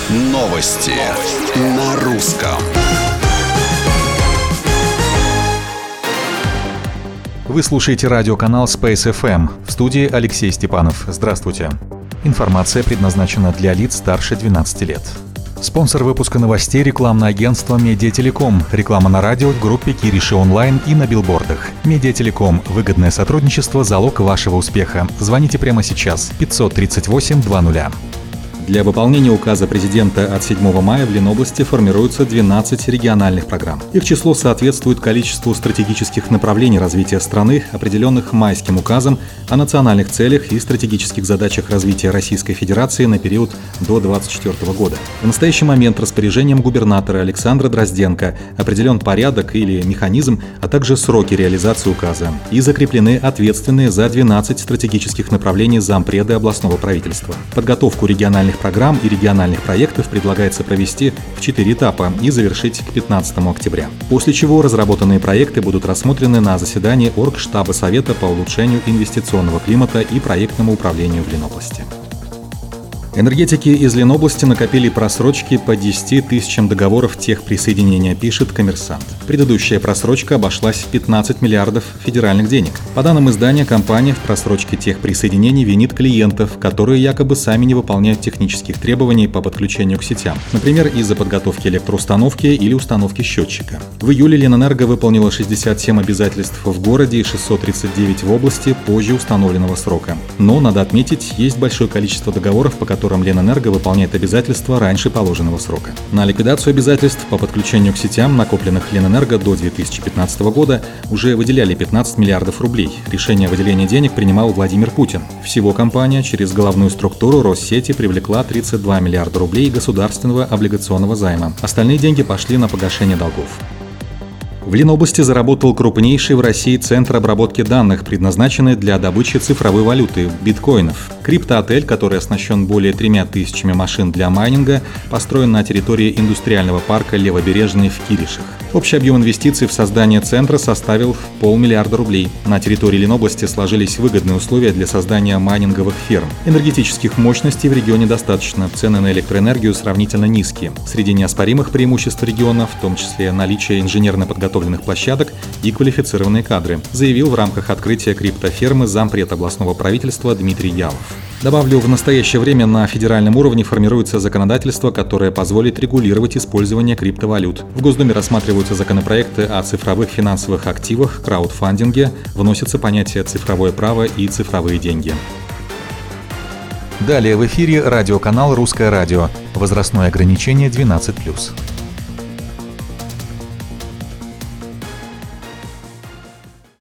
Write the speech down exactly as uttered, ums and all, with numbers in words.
Новости на русском. Вы слушаете радиоканал Space эф эм. В студии Алексей Степанов. Здравствуйте. Информация предназначена для лиц старше двенадцати лет. Спонсор выпуска новостей — рекламное агентство «Медиателеком». Реклама на радио, в группе Кириши онлайн и на билбордах. «Медиателеком» — выгодное сотрудничество, залог вашего успеха. Звоните прямо сейчас. пятьсот тридцать восемь двадцать. Для выполнения указа президента от седьмого мая в Ленобласти формируются двенадцать региональных программ. Их число соответствует количеству стратегических направлений развития страны, определенных майским указом о национальных целях и стратегических задачах развития Российской Федерации на период до две тысячи двадцать четвёртого года. В настоящий момент распоряжением губернатора Александра Дрозденко определен порядок или механизм, а также сроки реализации указа. И закреплены ответственные за двенадцать стратегических направлений зампреды областного правительства. Подготовку региональных программ и региональных проектов предлагается провести в четыре этапа и завершить к пятнадцатому октября. После чего разработанные проекты будут рассмотрены на заседании Оргштаба Совета по улучшению инвестиционного климата и проектному управлению в Ленобласти. Энергетики из Ленобласти накопили просрочки по десяти тысячам договоров техприсоединения, пишет «Коммерсант». Предыдущая просрочка обошлась в пятнадцать миллиардов федеральных денег. По данным издания, компания в просрочке техприсоединений винит клиентов, которые якобы сами не выполняют технических требований по подключению к сетям, например, из-за подготовки электроустановки или установки счетчика. В июле Ленэнерго выполнила шестьдесят семь обязательств в городе и шестьсот тридцать девять в области позже установленного срока. Но, надо отметить, есть большое количество договоров, по которым Ленэнерго выполняет обязательства раньше положенного срока. На ликвидацию обязательств по подключению к сетям, накопленных Ленэнерго до две тысячи пятнадцатого года, уже выделяли пятнадцать миллиардов рублей. Решение о выделении денег принимал Владимир Путин. Всего компания через головную структуру Россети привлекла тридцать два миллиарда рублей государственного облигационного займа. Остальные деньги пошли на погашение долгов. В Ленобласти заработал крупнейший в России центр обработки данных, предназначенный для добычи цифровой валюты – биткоинов. Криптоотель, который оснащен более тремя тысячами машин для майнинга, построен на территории индустриального парка «Левобережный» в Киришах. Общий объем инвестиций в создание центра составил полмиллиарда рублей. На территории Ленобласти сложились выгодные условия для создания майнинговых ферм. Энергетических мощностей в регионе достаточно, цены на электроэнергию сравнительно низкие. Среди неоспоримых преимуществ региона, в том числе наличие инженерно подготовленных площадок и квалифицированные кадры, заявил в рамках открытия криптофермы зампред областного правительства Дмитрий Ялов. Добавлю, в настоящее время на федеральном уровне формируется законодательство, которое позволит регулировать использование криптовалют. В Госдуме рассматриваются законопроекты о цифровых финансовых активах, краудфандинге, вносятся понятия «цифровое право» и «цифровые деньги». Далее в эфире радиоканал «Русское радио». Возрастное ограничение двенадцать плюс.